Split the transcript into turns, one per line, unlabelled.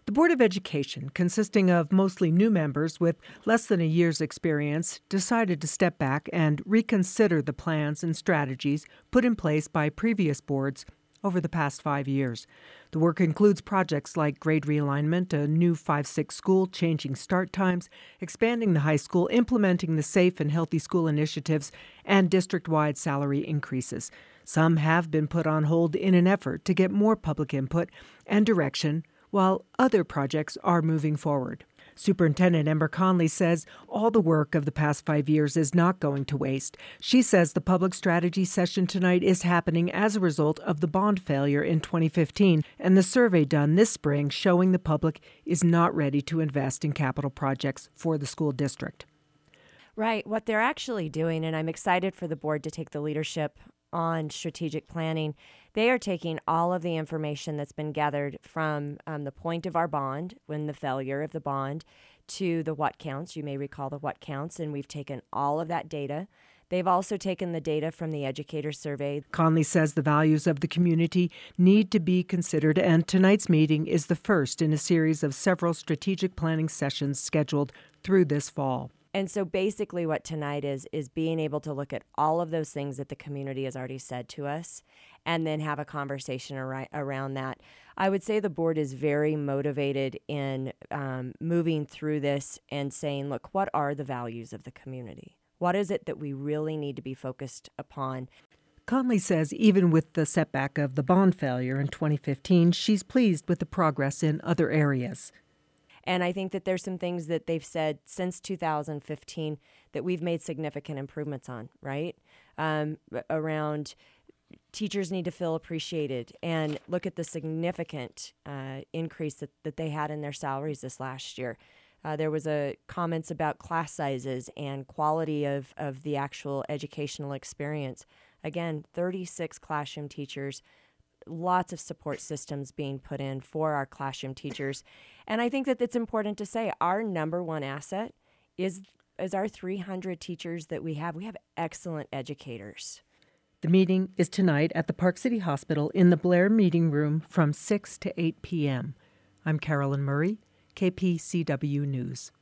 The Board of Education, consisting of mostly new members with less than a year's experience, decided to step back and reconsider the plans and strategies put in place by previous boards over the past 5 years. The work includes projects like grade realignment, a new 5-6 school, changing start times, expanding the high school, implementing the Safe and Healthy School initiatives, and district-wide salary increases. Some have been put on hold in an effort to get more public input and direction, while other projects are moving forward. Superintendent Ember Conley says all the work of the past 5 years is not going to waste. She says the public strategy session tonight is happening as a result of the bond failure in 2015 and the survey done this spring showing the public is not ready to invest in capital projects for the school district.
Right. What they're actually doing, and I'm excited for the board to take the leadership on strategic planning, they are taking all of the information that's been gathered from the point of our bond, when the failure of the bond, to the what counts. You may recall the what counts, and we've taken all of that data. They've also taken the data from the educator survey.
Conley says the values of the community need to be considered, and tonight's meeting is the first in a series of several strategic planning sessions scheduled through this fall.
And so basically what tonight is being able to look at all of those things that the community has already said to us and then have a conversation around that. I would say the board is very motivated in moving through this and saying, look, what are the values of the community? What is it that we really need to be focused upon?
Conley says even with the setback of the bond failure in 2015, she's pleased with the progress in other areas.
And I think that there's some things that they've said since 2015 that we've made significant improvements on, right? Around teachers need to feel appreciated and look at the significant increase that they had in their salaries this last year. There was comments about class sizes and quality of the actual educational experience. Again, 36 classroom teachers, lots of support systems being put in for our classroom teachers. And I think that it's important to say our number one asset is our 300 teachers that we have. We have excellent educators.
The meeting is tonight at the Park City Hospital in the Blair Meeting Room from 6 to 8 p.m. I'm Carolyn Murray, KPCW News.